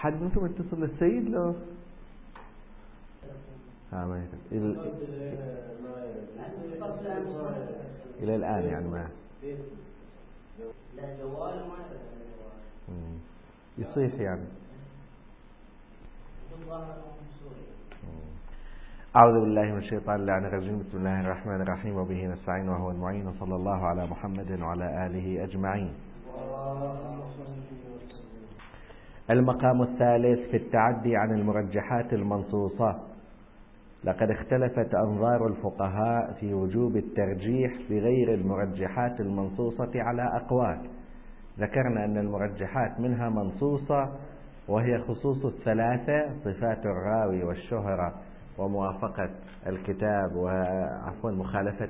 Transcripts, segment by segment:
أحد منكم يتصل للسيد لو ما إلى الآن يعني ما يصيح يعني. أعوذ بالله من الشيطان اللعين الرجيم. بسم الله الرحمن الرحيم وبه نستعين وهو المعين وصلى الله على محمد وعلى آله أجمعين. المقام الثالث في التعدي عن المرجحات المنصوصة. لقد اختلفت أنظار الفقهاء في وجوب الترجيح بغير المرجحات المنصوصة على أقوال. ذكرنا أن المرجحات منها منصوصة وهي خصوص الثلاثة: صفات الراوي والشهرة وموافقة الكتاب مخالفة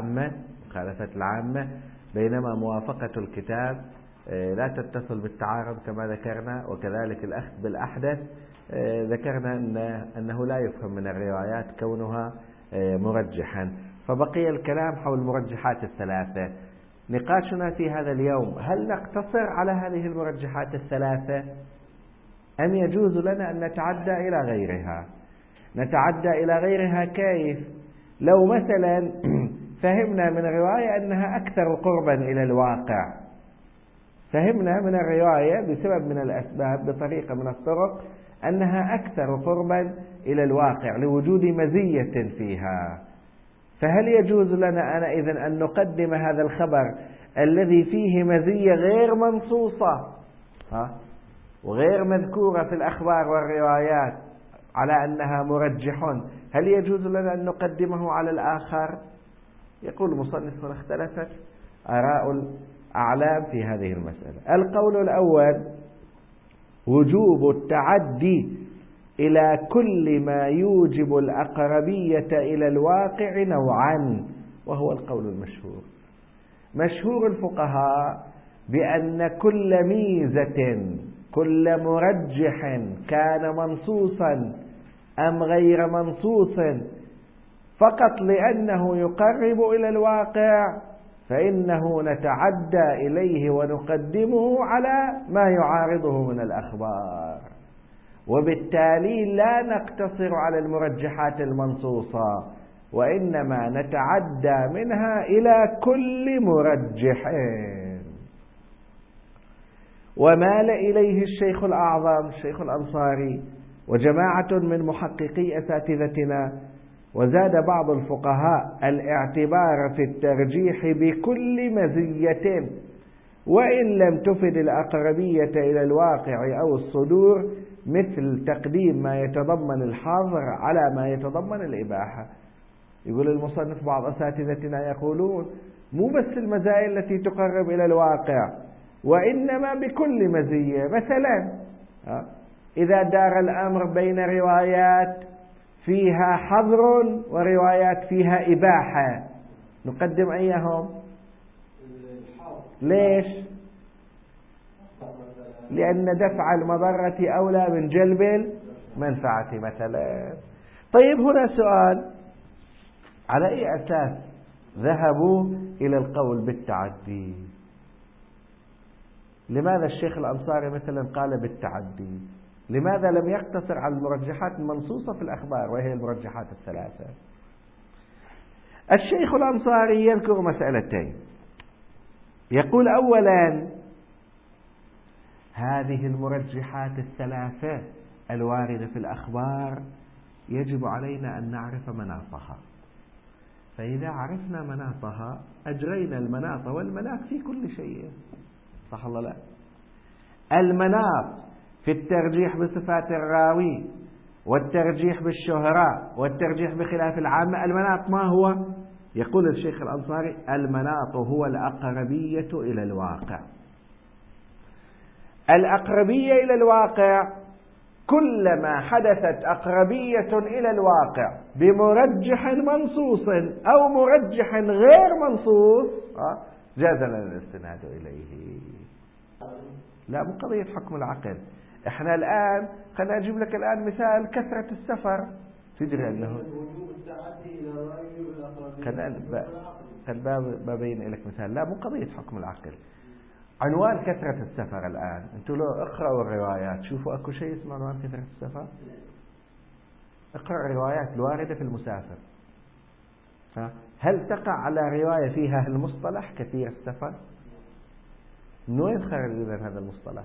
العامة، بينما موافقة الكتاب لا تتصل بالتعارض كما ذكرنا، وكذلك الأخذ بالأحدث ذكرنا أنه لا يفهم من الروايات كونها مرجحا. فبقي الكلام حول المرجحات الثلاثة. نقاشنا في هذا اليوم: هل نقتصر على هذه المرجحات الثلاثة أم يجوز لنا أن نتعدى إلى غيرها؟ نتعدى إلى غيرها كيف؟ لو مثلا فهمنا من الرواية أنها أكثر قربا إلى الواقع، فهمنا من الرواية بسبب من الأسباب بطريقة من الطرق أنها أكثر قربا إلى الواقع لوجود مزية فيها، فهل يجوز لنا إذن أن نقدم هذا الخبر الذي فيه مزية غير منصوصة وغير مذكورة في الأخبار والروايات على أنها مرجح، هل يجوز لنا أن نقدمه على الآخر؟ يقول المصنف: اختلفت آراء الأعلام في هذه المسألة. القول الأول: وجوب التعدي إلى كل ما يوجب الأقربية إلى الواقع نوعا، وهو القول المشهور. مشهور الفقهاء بأن كل ميزة، كل مرجح كان منصوصا أم غير منصوص فقط لأنه يقرب إلى الواقع فإنه نتعدى إليه ونقدمه على ما يعارضه من الأخبار، وبالتالي لا نقتصر على المرجحات المنصوصة، وإنما نتعدى منها إلى كل مرجح. ومال إليه الشيخ الأعظم الشيخ الأنصاري وجماعة من محققي أساتذتنا، وزاد بعض الفقهاء الاعتبار في الترجيح بكل مزية وإن لم تفد الأقربية إلى الواقع أو الصدور، مثل تقديم ما يتضمن الحظر على ما يتضمن الإباحة. يقول المصنف: بعض أساتذتنا يقولون مو بس المزايا التي تقرب إلى الواقع، وإنما بكل مزية. مثلا إذا دار الأمر بين روايات فيها حظر وروايات فيها إباحة، نقدم أيهم؟ ليش؟ لأن دفع المضرة أولى من جلب المنفعة مثلا. طيب، هنا سؤال: على أي أساس ذهبوا إلى القول بالتعدي؟ لماذا الشيخ الأنصاري مثلا قال بالتعدي؟ لماذا لم يقتصر على المرجحات المنصوصة في الأخبار وهي المرجحات الثلاثة؟ الشيخ الأنصاري يذكر مسألتين. يقول: أولا، هذه المرجحات الثلاثة الواردة في الأخبار يجب علينا أن نعرف مناطها، فإذا عرفنا مناطها أجرينا المناط والمناط في كل شيء. صح الله؟ لا، المناط في الترجيح بصفات الراوي والترجيح بالشهرة والترجيح بخلاف العامة، المناط ما هو؟ يقول الشيخ الأنصاري: المناط هو الأقربية إلى الواقع. الأقربية إلى الواقع كلما حدثت أقربية إلى الواقع بمرجح منصوص أو مرجح غير منصوص جاز لنا الاستناد إليه. لا، مو قضية حكم العقل. احنا الآن خلنا أجيب لك الآن مثال: كثرة السفر. تدري أنه خلنا ببين لك مثال. لا، مو قضية حكم العقل. عنوان كثرة السفر الآن، أنتوا لو اقرأوا الروايات شوفوا أكو شيء اسمه عنوان كثرة السفر. اقرأ الروايات الواردة في المسافر، هل تقع على رواية فيها المصطلح كثير السفر؟ من وين خرج إذن هذا المصطلح؟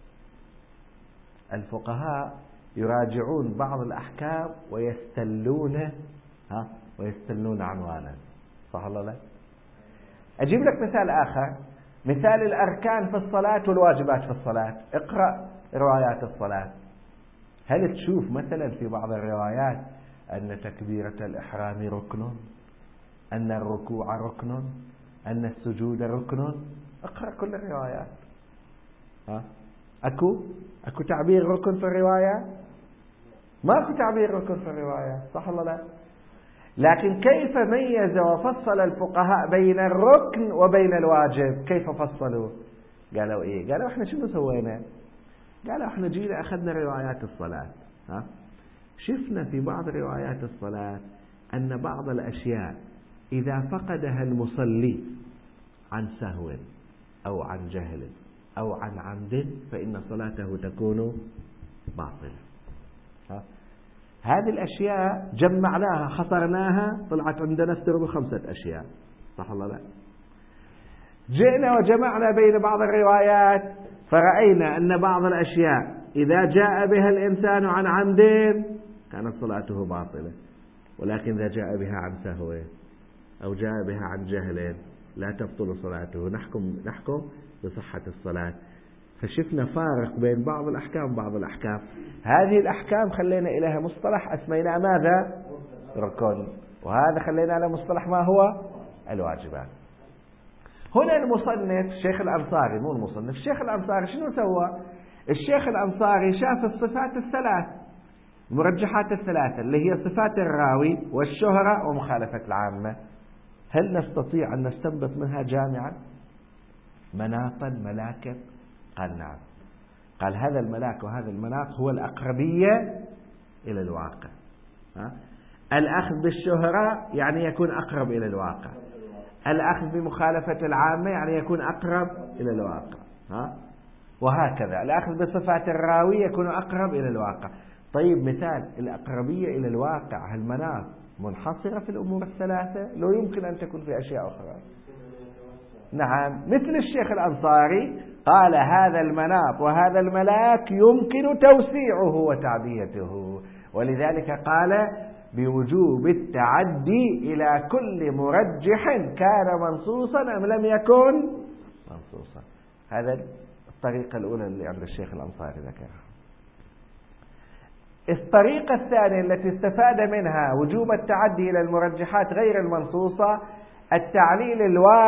الفقهاء يراجعون بعض الأحكام ويستلون عنوانا، صح ولا لا؟ أجيب لك مثال آخر، مثال الأركان في الصلاة والواجبات في الصلاة. اقرأ روايات الصلاة، هل تشوف مثلا في بعض الروايات أن تكبيرة الإحرام ركن، أن الركوع ركن، أن السجود ركن؟ اقرأ كل الروايات. أكو تعبير ركن في الرواية؟ ماكو تعبير ركن في الرواية، صح ولا لا؟ لكن كيف ميز وفصل الفقهاء بين الركن وبين الواجب؟ كيف فصلوا؟ قالوا إيه؟ قالوا إحنا شنو سوينا؟ قالوا إحنا جينا أخذنا روايات الصلاة، شفنا في بعض روايات الصلاة أن بعض الأشياء إذا فقدها المصلي عن سهو أو عن جهل أو عن عمد فإن صلاته تكون باطلة. هذه الأشياء جمعناها خطرناها، طلعت عندنا افترضوا 5 أشياء، صح ولا لا؟ جئنا وجمعنا بين بعض الروايات فرأينا أن بعض الأشياء إذا جاء بها الإنسان عن عمد كانت صلاته باطلة، ولكن إذا جاء بها عن سهو أو جاء بها عن جهل لا تبطل صلاته، نحكم بصحة الصلاة. فشفنا فارق بين بعض الأحكام وبعض الأحكام. هذه الأحكام خلينا إليها مصطلح أسميناه ماذا؟ ركن، وهذا خلينا له مصطلح ما هو؟ الواجبات. هنا المصنف الشيخ الأنصاري، مو المصنف، الشيخ الأنصاري شنو سوى؟ الشيخ الأنصاري شاف الصفات الثلاث، المرجحات الثلاثة اللي هي صفات الراوي والشهرة ومخالفة العامة. هل نستطيع أن نستنبط منها جامعا مناطا ملاكا؟ قال نعم. قال هذا الملاك وهذا المناط هو الأقربية إلى الواقع. الأخذ بالشهرة يعني يكون أقرب إلى الواقع، الأخذ بمخالفة العامة يعني يكون أقرب إلى الواقع، وهكذا الأخذ بصفات الراوي يكون أقرب إلى الواقع. طيب مثال الأقربية إلى الواقع، المناط منحصرة في الأمور الثلاثة؟ لو يمكن أن تكون في أشياء أخرى. نعم، مثل الشيخ الأنصاري قال هذا المناط وهذا الملاك يمكن توسيعه وتعبيته، ولذلك قال بوجوب التعدي إلى كل مرجح كان منصوصا أم لم يكن منصوصا. هذا الطريقة الأولى اللي عند الشيخ الأنصاري ذكرها. الطريقة الثانية التي استفاد منها وجوب التعدي إلى المرجحات غير المنصوصة التعليل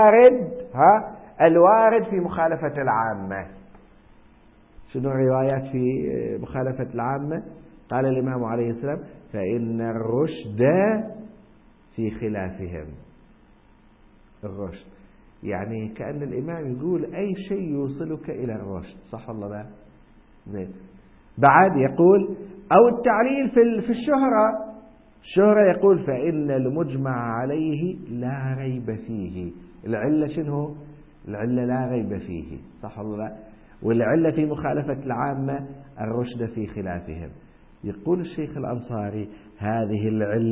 الوارد في مخالفة العامة. شنو الروايات في مخالفة العامة؟ قال الإمام عليه السلام فإن الرشد في خلافهم. الرشد يعني كأن الإمام يقول أي شيء يوصلك إلى الرشد، صح ولا لا؟ زين. بعد يقول أو التعليل في الشهرة يقول فإن المجمع عليه لا ريب فيه. العلة شنو؟ العلة لا ريب فيه، صح ولا لا؟ والعلة في مخالفة العامة الرشد في خلافهم. يقول الشيخ الأنصاري هذه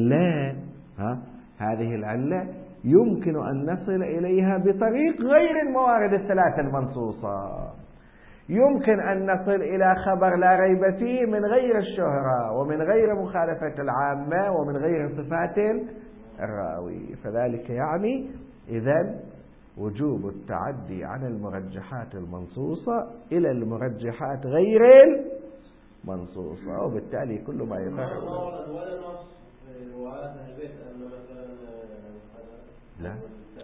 العلة يمكن أن نصل إليها بطريق غير الموارد الثلاثة المنصوصة. يمكن أن نصل إلى خبر لا ريب فيه من غير الشهرة ومن غير مخالفة العامة ومن غير صفات الراوي. فذلك يعني إذن وجوب التعدي عن المرجحات المنصوصة إلى المرجحات غير المنصوصة، وبالتالي كل ما يفعل لا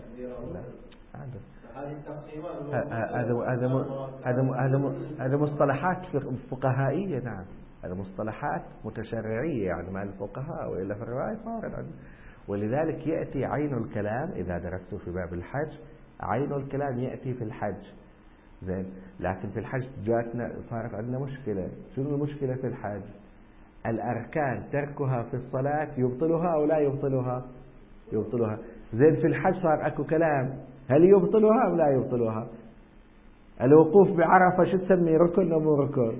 هذا مصطلحات فقهائية. نعم، هذا مصطلحات متشرعية يعني مع الفقهاء، وإلا في الرواية صارت عنه. ولذلك يأتي عين الكلام إذا درسته في باب الحج، عين الكلام يأتي في الحج، زين. لكن في الحج جاتنا صارت عندنا مشكلة. شنو المشكلة في الحج؟ الأركان تركها في الصلاة يبطلها أو لا يبطلها؟ يبطلها. زين، في الحج صار أكو كلام هل يبطلها أم لا يبطلها؟ الوقوف بعرفة شو تسميه، ركن أو مو ركن؟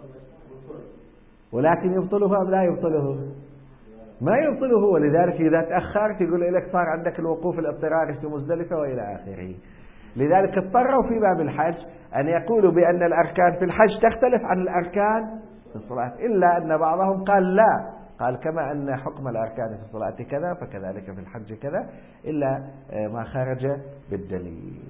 ولكن يبطله أم لا يبطله؟ ما يبطله. ولذلك إذا تأخرت يقول لك صار عندك الوقوف الاضطراري في مزدلفة وإلى آخره. لذلك اضطروا في باب الحج أن يقولوا بأن الأركان في الحج تختلف عن الأركان في الصلاة، إلا أن بعضهم قال لا، قال كما أن حكم الأركان في الصلاة كذا فكذلك في الحج كذا، إلا ما خرج بالدليل.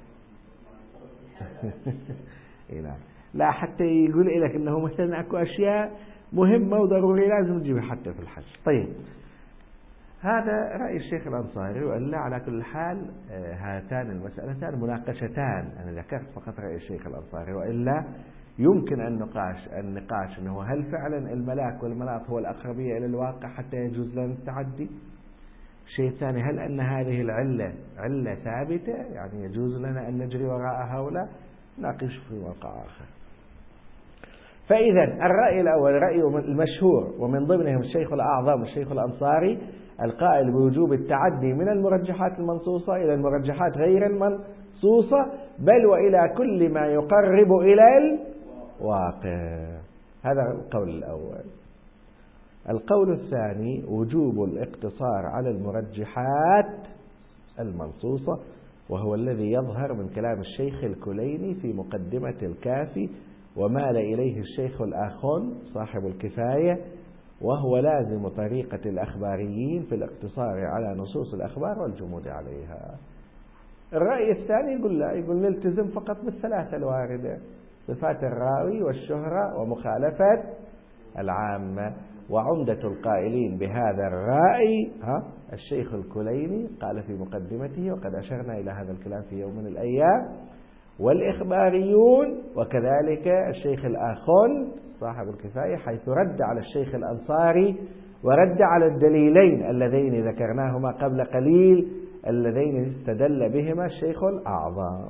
لا حتى يقول لك أنه مثلا أكو أشياء مهمة وضرورية لازم نجيبها حتى في الحج. طيب هذا رأي الشيخ الأنصاري. وإلا على كل حال هاتان المسألتان مناقشتان، أنا ذكرت فقط رأي الشيخ الأنصاري، وإلا يمكن النقاش أنه هل فعلا الملاك والمناط هو الأقربية إلى الواقع حتى يجوز لنا التعدي؟ الشيء الثاني، هل أن هذه العلة علة ثابتة يعني يجوز لنا أن نجري وراءها ولا؟ ناقش في موقع آخر. فإذا الرأي الأول رأي المشهور ومن ضمنهم الشيخ الأعظم الشيخ الأنصاري القائل بوجوب التعدي من المرجحات المنصوصة إلى المرجحات غير المنصوصة، بل وإلى كل ما يقرب إلى الواقع. هذا القول الأول. القول الثاني وجوب الاقتصار على المرجحات المنصوصة، وهو الذي يظهر من كلام الشيخ الكليني في مقدمة الكافي، ومال إليه الشيخ الآخون صاحب الكفاية، وهو لازم طريقة الأخباريين في الاقتصار على نصوص الأخبار والجمود عليها. الرأي الثاني يقول لا، يقول نلتزم فقط بالثلاثة الواردة: صفات الراوي والشهرة ومخالفة العامة. وعمدة القائلين بهذا الرأي الشيخ الكليني قال في مقدمته، وقد أشرنا إلى هذا الكلام في يوم من الأيام، والإخباريون، وكذلك الشيخ الآخون صاحب الكفاية، حيث رد على الشيخ الأنصاري ورد على الدليلين اللذين ذكرناهما قبل قليل اللذين استدل بهما الشيخ الأعظم.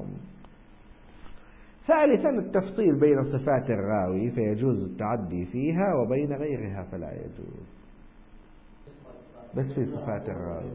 ثالثا التفصيل بين صفات الراوي فيجوز التعدي فيها، وبين غيرها فلا يجوز. بس في صفات الراوي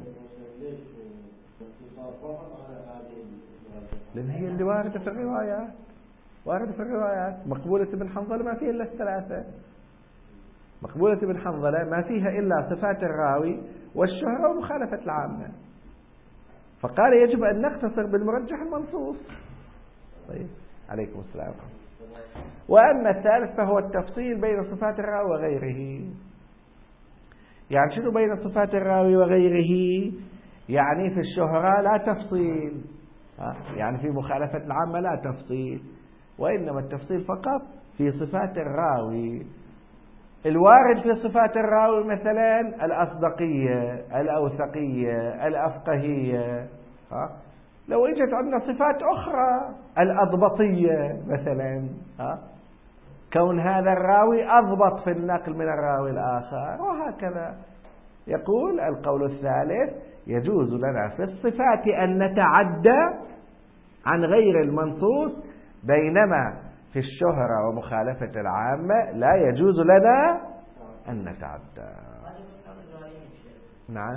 لأن هي اللي واردة في الروايات، واردة في الروايات. مقبولة بن حنظلة ما فيها إلا الثلاثة. مقبولة بن حنظلة ما فيها إلا صفات الراوي والشهرة ومخالفة العامة، فقال يجب أن نقتصر بالمرجح المنصوص. طيب عليكم السلام. وأما الثالث فهو التفصيل بين صفات الراوي وغيره. يعني شنو بين صفات الراوي وغيره؟ يعني في الشهرة لا تفصيل، يعني في مخالفة العامة لا تفصيل، وإنما التفصيل فقط في صفات الراوي. الوارد في صفات الراوي مثلا الأصدقية، الأوثقية، الأفقهية. لو اجت عندنا صفات أخرى الأضبطية مثلا، كون هذا الراوي أضبط في النقل من الراوي الآخر، وهكذا. يقول القول الثالث يجوز لنا في الصفات أن نتعدى عن غير المنصوص، بينما في الشهرة ومخالفة العامة لا يجوز لنا أن نتعدى. نعم.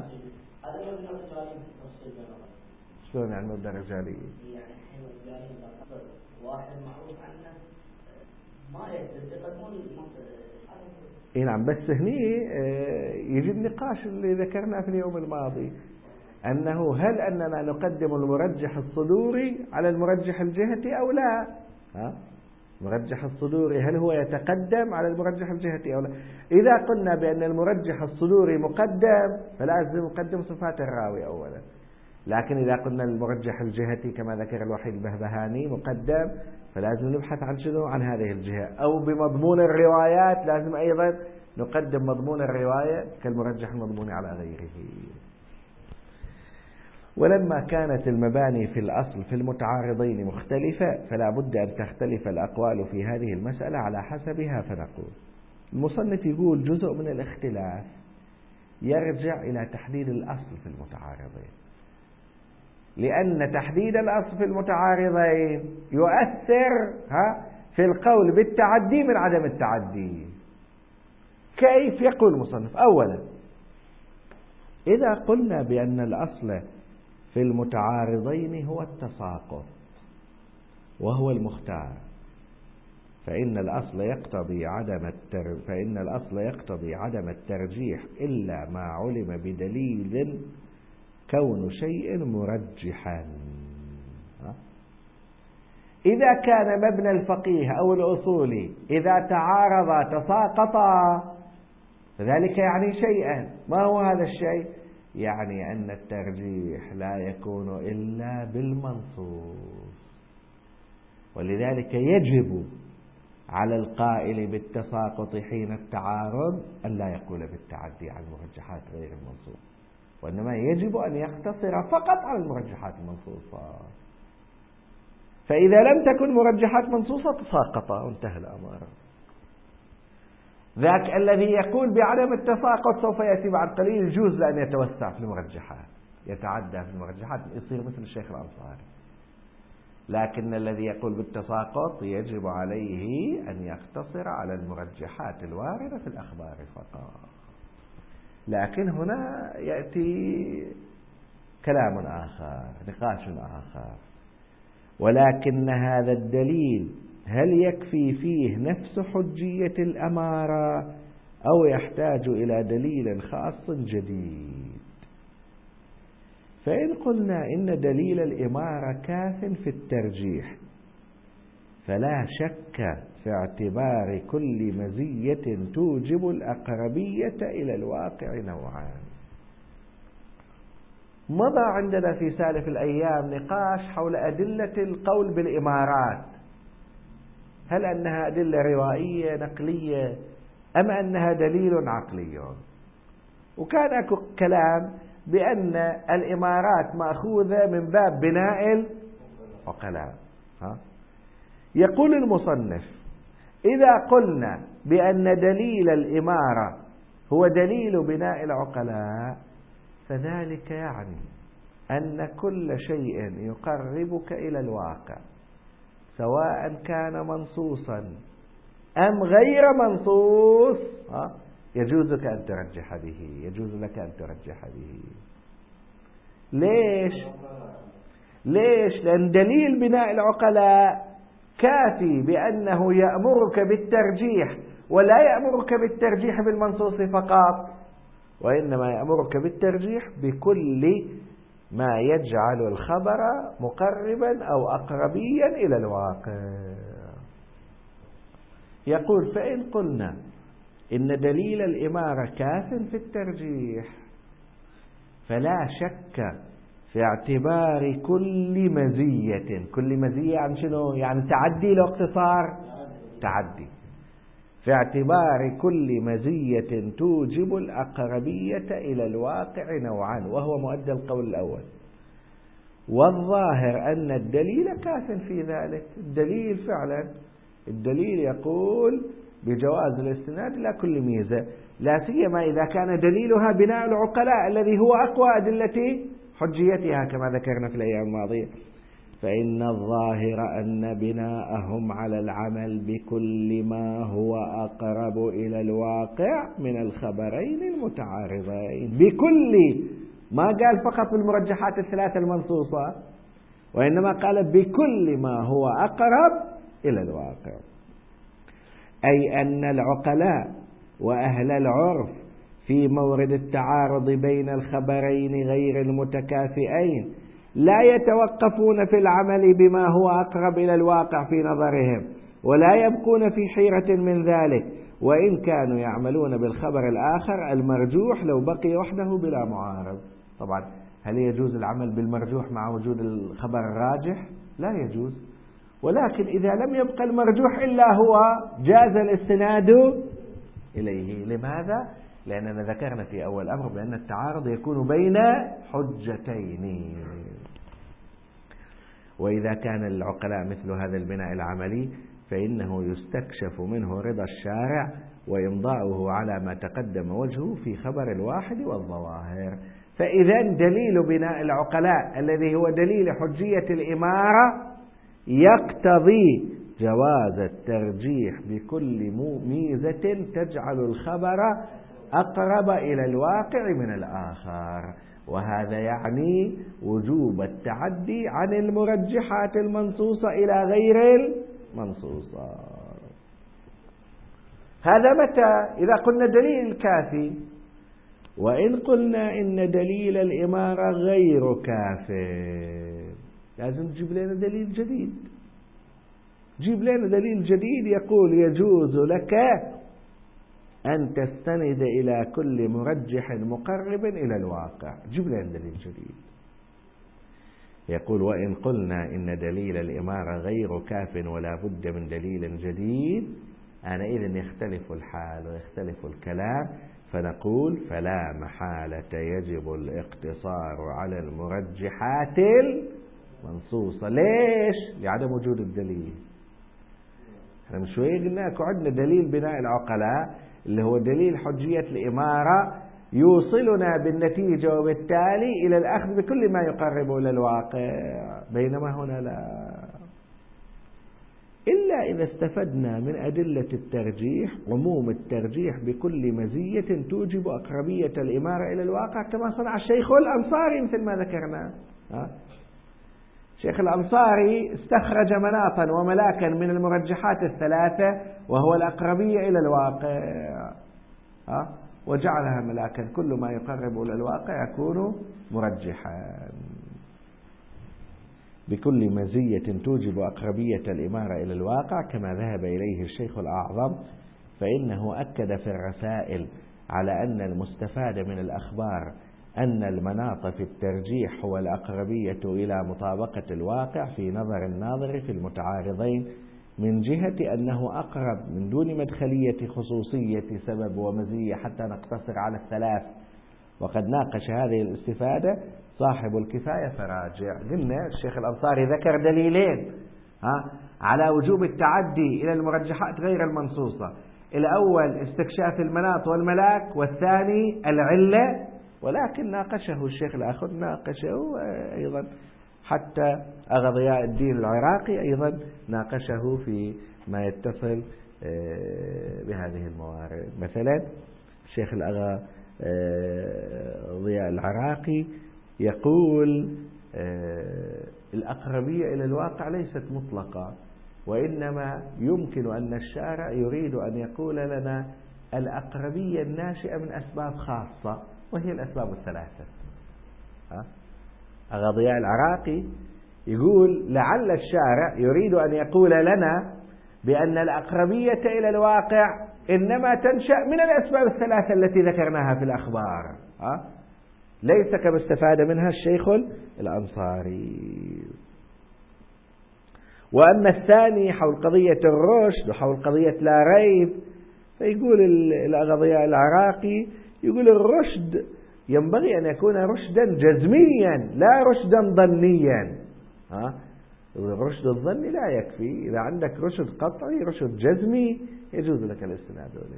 شلون يعني مبدأ رجالي؟ يعني الحين الرجالي واحد معروف عنه ما يقدمون نعم. بس هني يجي النقاش اللي ذكرناه في اليوم الماضي، أنه هل أننا نقدم المرجح الصدوري على المرجح الجهتي أو لا؟ المرجح الصدوري هل هو يتقدم على المرجح الجهتي أو لا؟ إذا قلنا بأن المرجح الصدوري مقدم فلازم نقدم صفات الراوي أولا، لكن إذا قلنا المرجح الجهتي كما ذكر الوحيد البهبهاني مقدم، فلازم نبحث عن شنو؟ عن هذه الجهة. أو بمضمون الروايات لازم أيضا نقدم مضمون الرواية كالمرجح المضمون على غيره. ولما كانت المباني في الأصل في المتعارضين مختلفة، فلا بد أن تختلف الأقوال في هذه المسألة على حسبها. فنقول المصنف يقول جزء من الاختلاف يرجع إلى تحديد الأصل في المتعارضين، لأن تحديد الأصل في المتعارضين يؤثر في القول بالتعدي من عدم التعدي. كيف؟ يقول المصنف أولا إذا قلنا بأن الأصل في المتعارضين هو التساقط، وهو المختار، فإن الأصل يقتضي عدم الترجيح إلا ما علم بدليل كون شيء مرجحا. إذا كان مبنى الفقيه أو الأصولي إذا تعارضا تساقطا فذلك يعني شيئا. ما هو هذا الشيء؟ يعني أن الترجيح لا يكون إلا بالمنصوص، ولذلك يجب على القائل بالتساقط حين التعارض أن لا يقول بالتعدي على المرجحات غير المنصوص، وإنما يجب أن يقتصر فقط على المرجحات المنصوصة. فإذا لم تكن مرجحات منصوصة تساقط وانتهى الأمر. ذاك الذي يقول بعدم التساقط سوف يأتي بعد قليل يجوز لأن يتوسع في المرجحات، يتعدى في المرجحات، يصير مثل الشيخ الأنصاري. لكن الذي يقول بالتساقط يجب عليه أن يقتصر على المرجحات الواردة في الأخبار فقط. لكن هنا يأتي كلام آخر، نقاش آخر، ولكن هذا الدليل هل يكفي فيه نفس حجية الأمارة أو يحتاج إلى دليل خاص جديد؟ فإن قلنا إن دليل الإمارة كاف في الترجيح فلا شك في اعتبار كل مزية توجب الأقربية إلى الواقع نوعان. مضى عندنا في سالف الأيام نقاش حول أدلة القول بالإمارات، هل أنها أدلة روائية نقلية أم أنها دليل عقلي؟ وكان أكو كلام بأن الإمارات مأخوذة من باب بناء العقلاء. يقول المصنف: إذا قلنا بأن دليل الإمارة هو دليل بناء العقلاء فذلك يعني أن كل شيء يقربك إلى الواقع سواء كان منصوصا أم غير منصوص يجوز لك أن ترجح به. ليش؟ لأن دليل بناء العقلاء كافي بأنه يأمرك بالترجيح، ولا يأمرك بالترجيح بالمنصوص فقط، وإنما يأمرك بالترجيح بكل ما يجعل الخبر مقربا أو أقربيا إلى الواقع. يقول: فإن قلنا إن دليل الإمارة كاف في الترجيح فلا شك في اعتبار كل مزية عن شنو؟ يعني تعدي لو اقتصار تعدي، في اعتبار كل مزية توجب الأقربية إلى الواقع نوعان، وهو مؤدى القول الأول. والظاهر أن الدليل كاف في ذلك. الدليل فعلا يقول بجواز الاستناد إلى كل ميزة، لا سيما إذا كان دليلها بناء العقلاء الذي هو أقوى أدلة حجيتها كما ذكرنا في الأيام الماضية. فإن الظاهر أن بناءهم على العمل بكل ما هو أقرب إلى الواقع من الخبرين المتعارضين، بكل، ما قال فقط بالمرجحات الثلاثة المنصوصة، وإنما قال بكل ما هو أقرب إلى الواقع، أي أن العقلاء وأهل العرف في مورد التعارض بين الخبرين غير المتكافئين لا يتوقفون في العمل بما هو أقرب إلى الواقع في نظرهم، ولا يبقون في حيرة من ذلك، وإن كانوا يعملون بالخبر الآخر المرجوح لو بقي وحده بلا معارض. طبعا هل يجوز العمل بالمرجوح مع وجود الخبر الراجح؟ لا يجوز. ولكن إذا لم يبقى المرجوح إلا هو جاز الاستناد إليه. لماذا؟ لأننا ذكرنا في أول أمر بأن التعارض يكون بين حجتين، وإذا كان العقلاء مثل هذا البناء العملي فإنه يستكشف منه رضا الشارع وإمضاؤه على ما تقدم وجهه في خبر الواحد والظواهر. فإذا دليل بناء العقلاء الذي هو دليل حجية الإمارة يقتضي جواز الترجيح بكل ميزة تجعل الخبر أقرب إلى الواقع من الآخر. وهذا يعني وجوب التعدي عن المرجحات المنصوصة إلى غير المنصوصة. هذا متى؟ إذا قلنا دليل كافي. وإن قلنا إن دليل الإمارة غير كاف، لازم تجيب لنا دليل جديد. جيب لنا دليل جديد يقول يجوز لك أن تستند إلى كل مرجح مقرب إلى الواقع. جيب لنا دليل جديد. يقول وإن قلنا إن دليل الإمارة غير كاف ولا بد من دليل جديد، أنا إذن يختلف الحال ويختلف الكلام، فنقول فلا محالة يجب الاقتصار على المرجحات المنصوصة. ليش؟ لعدم وجود الدليل. احنا من شوية قلنا أكو عندنا دليل بناء العقلاء اللي هو دليل حجية الإمارة يوصلنا بالنتيجة وبالتالي إلى الأخذ بكل ما يقرب إلى الواقع، بينما هنا لا. إلا إذا استفدنا من أدلة الترجيح عموم الترجيح بكل مزية توجب أقربية الإمارة إلى الواقع، كما صنع الشيخ الأنصاري مثل ما ذكرنا. الشيخ الأنصاري استخرج مناطا وملاكا من المرجحات الثلاثة وهو الأقربية إلى الواقع، وجعلها ملاكا، كل ما يقرب إلى الواقع يكون مرجحا بكل مزية توجب أقربية الإمارة إلى الواقع، كما ذهب إليه الشيخ الأعظم. فإنه أكد في الرسائل على أن المستفاد من الأخبار أن المناط في الترجيح هو الأقربية إلى مطابقة الواقع في نظر الناظر في المتعارضين، من جهة أنه أقرب من دون مدخلية خصوصية سبب ومزية حتى نقتصر على الثلاث. وقد ناقش هذه الاستفادة صاحب الكفاية فراجع. قلنا الشيخ الأنصاري ذكر دليلين على وجوب التعدي إلى المرجحات غير المنصوصة. الأول استكشاف المناط والملاك، والثاني العلة. ولكن ناقشه الشيخ الآخر، ناقشه أيضا حتى أغا ضياء الدين العراقي أيضا ناقشه في ما يتصل بهذه الموارد. مثلا الشيخ الأغا ضياء العراقي يقول الأقربية إلى الواقع ليست مطلقة، وإنما يمكن أن الشارع يريد أن يقول لنا الأقربية الناشئة من أسباب خاصة، وهي الأسباب الثلاثة. أغا ضياء العراقي يقول لعل الشارع يريد أن يقول لنا بأن الأقربية إلى الواقع إنما تنشأ من الأسباب الثلاثة التي ذكرناها في الأخبار، ليس كما استفاد منها الشيخ الأنصاري. وأما الثاني حول قضية الرشد وحول قضية لا ريب، فيقول الأغا ضياء العراقي يقول الرشد ينبغي أن يكون رشدا جزميا لا رشدا ظنيا. الرشد الظني لا يكفي، إذا عندك رشد قطعي رشد جزمي يجوز لك الاستناد إليه.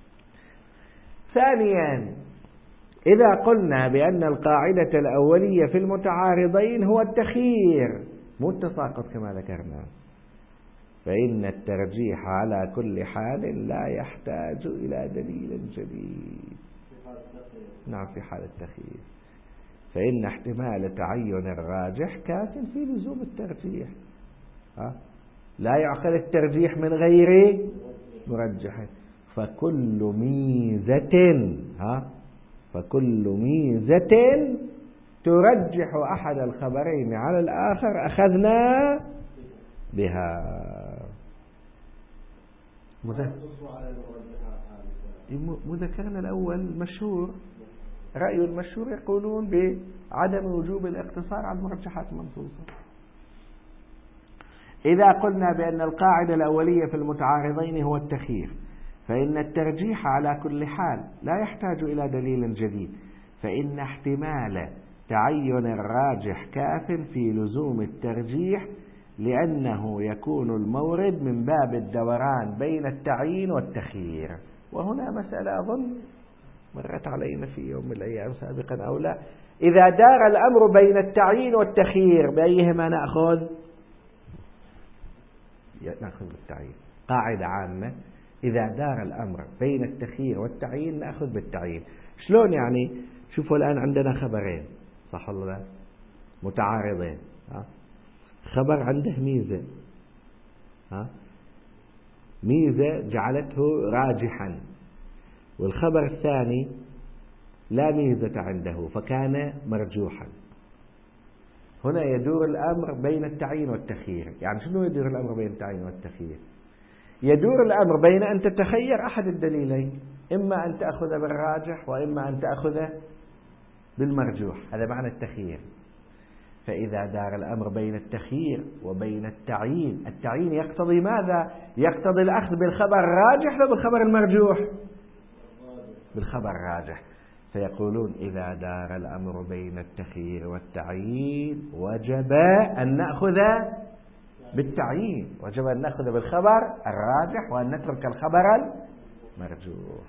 ثانيا إذا قلنا بأن القاعدة الأولية في المتعارضين هو التخيير مو التساقط كما ذكرنا، فإن الترجيح على كل حال لا يحتاج إلى دليل جديد. نعم، في حال التخيير، فإن احتمال تعين الراجح كاف في لزوم الترجيح. لا يعقل الترجيح من غير مرجح. فكل ميزة ترجح أحد الخبرين على الآخر أخذنا بها. مذكرنا الأول مشهور، رأي المشهور يقولون بعدم وجوب الاقتصار على المرجحات المنصوصة. إذا قلنا بأن القاعدة الأولية في المتعارضين هو التخيير، فإن الترجيح على كل حال لا يحتاج إلى دليل جديد، فإن احتمال تعين الراجح كاف في لزوم الترجيح، لأنه يكون المورد من باب الدوران بين التعيين والتخيير. وهنا مسألة أظن مرت علينا في يوم من الأيام سابقا أو لا. إذا دار الأمر بين التعيين والتخيير بأيهما نأخذ بالتعيين. قاعدة عامة، إذا دار الأمر بين التخيير والتعيين نأخذ بالتعيين. شلون يعني؟ شوفوا الآن عندنا خبرين صح ولا لا متعارضين. خبر عنده ميزة، ميزة جعلته راجحا، والخبر الثاني لا ميزة عنده فكان مرجوحا. هنا يدور الأمر بين التعيين والتخيير. يعني شنو يدور الأمر بين التعيين والتخيير؟ يدور الأمر بين أن تتخير أحد الدليلين، إما أن تأخذ بالراجح وإما أن تأخذ بالمرجوح، هذا معنى التخيير. فإذا دار الأمر بين التخيير وبين التعيين، التعيين يقتضي ماذا؟ يقتضي الأخذ بالخبر الراجح أو بالخبر المرجوح؟ بالخبر الراجح. فيقولون إذا دار الأمر بين التخيير والتعيين وجب أن نأخذ بالتعيين، وجب أن نأخذ بالخبر الراجح وأن نترك الخبر المرجوح،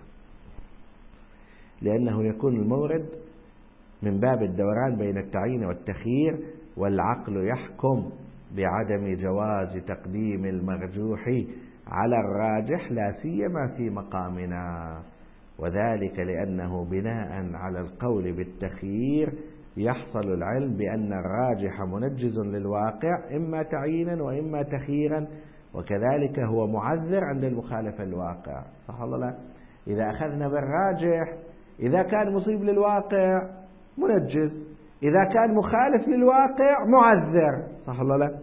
لأنه يكون المورد من باب الدوران بين التعيين والتخيير، والعقل يحكم بعدم جواز تقديم المرجوح على الراجح لا سيما في مقامنا، وذلك لأنه بناء على القول بالتخيير يحصل العلم بأن الراجح منجز للواقع إما تعيينا وإما تخييرا، وكذلك هو معذر عند المخالفة الواقع صح ولا لا؟ إذا أخذنا بالراجح إذا كان مصيب للواقع منجز، إذا كان مخالف للواقع معذر صح ولا لا؟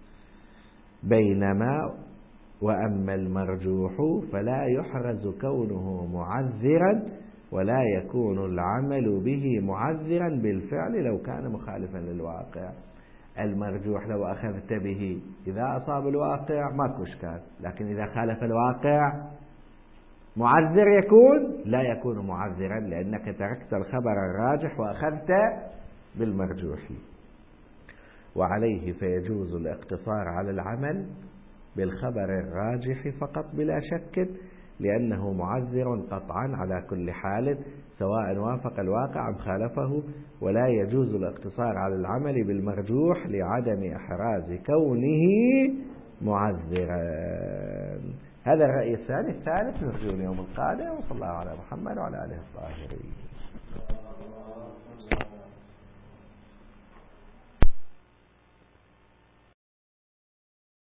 بينما وأما المرجوح فلا يحرز كونه معذرا ولا يكون العمل به معذرا بالفعل لو كان مخالفا للواقع. المرجوح لو أخذت به إذا أصاب الواقع ماكو إشكال، لكن إذا خالف الواقع معذر يكون؟ لا يكون معذرا، لأنك تركت الخبر الراجح وأخذت بالمرجوح. وعليه فيجوز الاقتصار على العمل بالخبر الراجح فقط بلا شك، لأنه معذر قطعا على كل حال سواء وافق الواقع أم خالفه، ولا يجوز الاقتصار على العمل بالمرجوح لعدم إحراز كونه معذرا. هذا الرأي الثاني. الثالث نرجو اليوم القادم، وصلى الله على محمد وعلى آله الطاهرين.